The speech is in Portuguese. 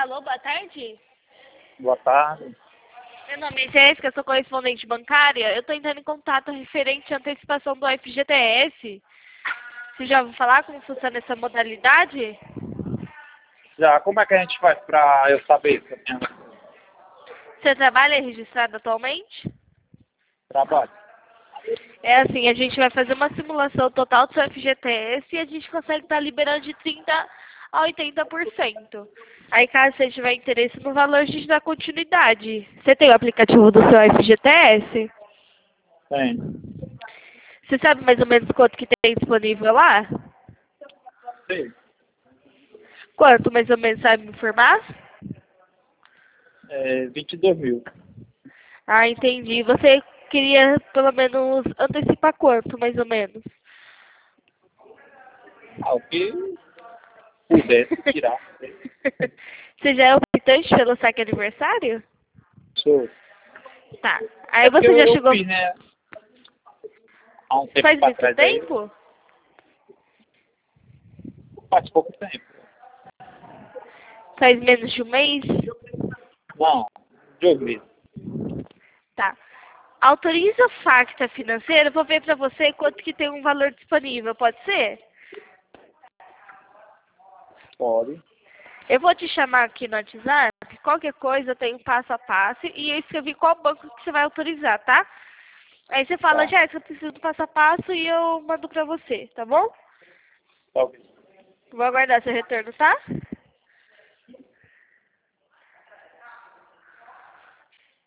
Alô, boa tarde. Boa tarde. Meu nome é Jéssica, eu sou correspondente bancária. Eu estou entrando em contato referente à antecipação do FGTS. Você já ouviu falar como funciona essa modalidade? Já, como é que a gente faz para eu saber se eu tenho Você trabalha registrado atualmente? trabalho? É assim, a gente vai fazer uma simulação total do seu FGTS e a gente consegue estar liberando de 30% a 80%. Aí, caso você tiver interesse no valor, a gente dá continuidade. Você tem o aplicativo do seu FGTS? Tem. Você sabe mais ou menos quanto que tem disponível lá? Sim. Quanto mais ou menos, sabe me informar? 22 mil. Ah, entendi. Você queria pelo menos antecipar quanto, mais ou menos? O que pudesse tirar. Você já é optante pelo saque aniversário? Sou. Tá. Aí É porque você já eu chegou. fiz, né? Há um tempo Faz para muito trás aí. tempo? Faz pouco tempo. Faz menos de um mês? Não, 2 meses. Tá. Autoriza o Facta Financeiro, eu vou ver pra você quanto que tem um valor disponível, pode ser? Pode. Eu vou te chamar aqui no WhatsApp, qualquer coisa eu tenho passo a passo e eu escrevi qual banco que você vai autorizar, tá? Aí você fala, Tá. Jéssica, eu preciso do passo a passo e eu mando pra você, tá bom? Talvez. Vou aguardar seu retorno, tá?